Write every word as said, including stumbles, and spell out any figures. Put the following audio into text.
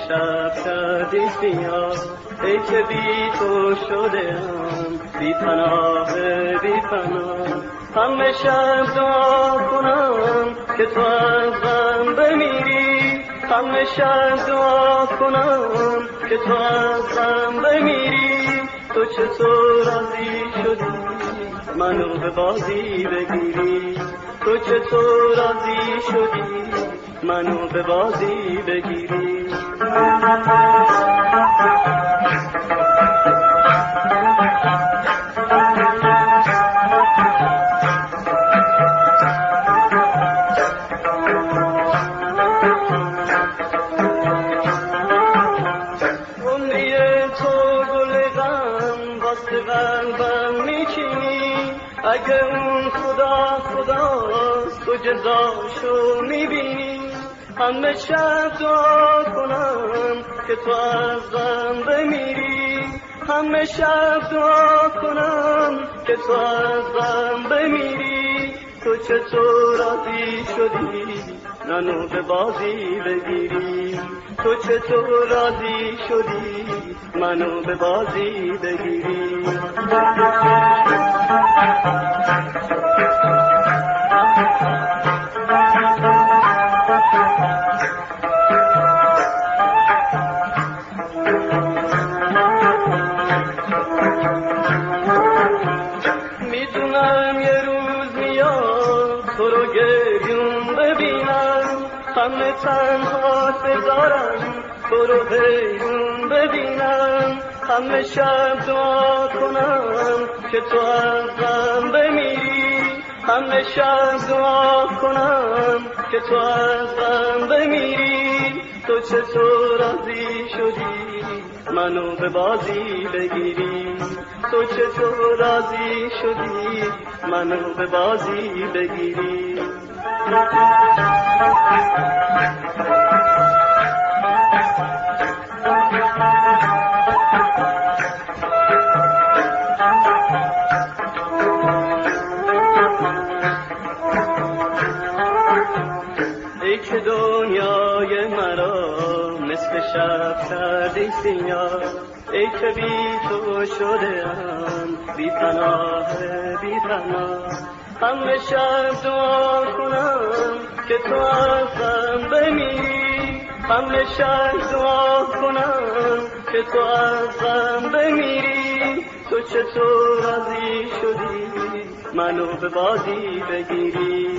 شب کردی سیاه، ای که بی تو شدم بی پناه بی پناه. همه شب دعا کنم که تو از غم بمیری، همه شب دعا کنم که تو از غم بمیری. تو چطور راضی شدی منو به بازی بگیری، تو چطور راضی شدی منو به بازی بگیری. قلبم میچینی اگه اون خدا خداست تو جزاشو میبینی. همه شب دعا کنم که تو از غم بمیری، همه شب دعا کنم که تو از غم بمیری. تو چطور راضی شدی منو به بازی بگیری، تو چطور راضی شدی منو به بازی بگیری. میدونم یه روز میاد تو رو گریون ببینم، همه تنها بذارم تو رو حیرون ببینم. همه شب دعا کنم که تو از غم بمیری، همه شب دعا کنم که تو از غم بمیری. تو چطور راضی شدی منو به بازی بگیری، تو چطور راضی شدی منو به بازی بگیری. ای که دنیای مرا مثل شب کردی سیاه، ای که بی تو شدم بی پناه بی پناه. همه شب دعا کنم که تو از غم بمیری، همه شب دعا کنم که تو از غم بمیری. تو چطور راضی شدی منو به بازی بگیری،